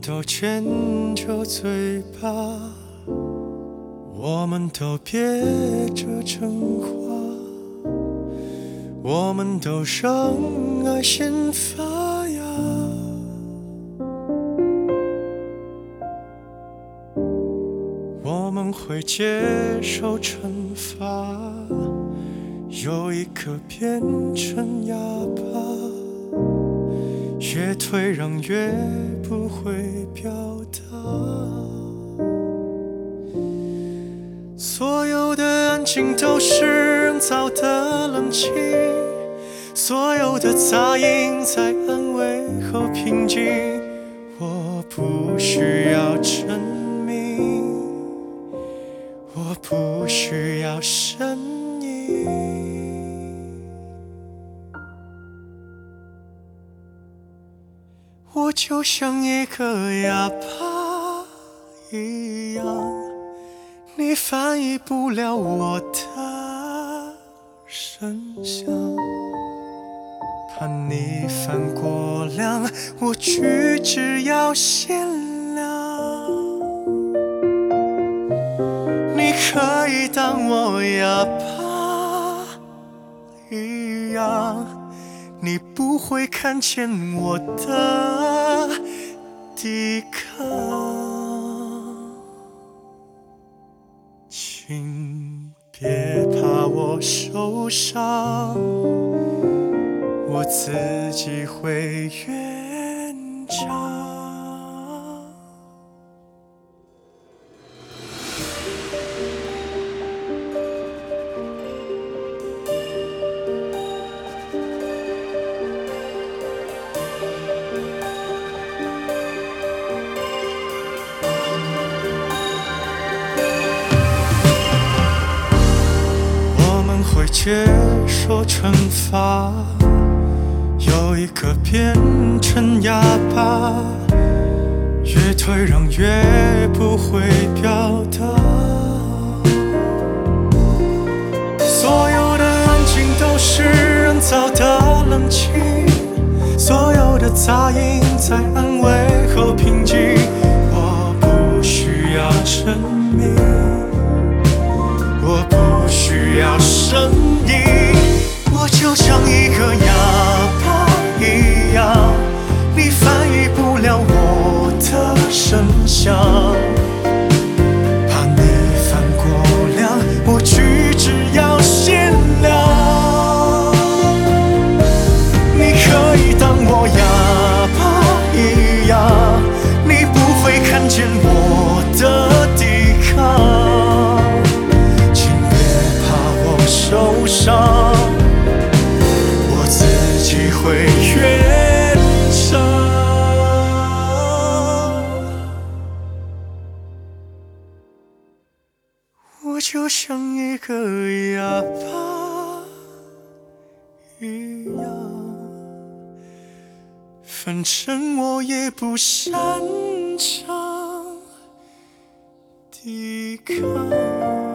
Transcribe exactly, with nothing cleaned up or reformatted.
都牵着嘴巴，我们都憋着真话，我们都让爱先发芽。我们会接受惩罚，有一颗变成哑巴，越退让越不会表达。所有的安静都是人造的冷清，所有的杂音在安慰后平静。我不需要证明，我不需要声音，我就像一个哑巴一样，你翻译不了我的声响。怕你犯过量，我举止要限量。你可以当我哑巴一样，你不会看见我的抵抗。请别怕我受伤，我自己会圆场。会接受惩罚，有一颗变成哑巴，越退让越不会表达。所有的安静都是人造的冷清，所有的杂音在安慰后平静。我不需要证明，我不需要声音，我就像一个哑巴一样，你翻译不了我的声响。怕你犯过量，我举止要限量。你可以当我哑巴一样，你不会看见我的抵抗。受伤，我自己会圆场。我就像一个哑巴一样，反正我也不擅长抵抗。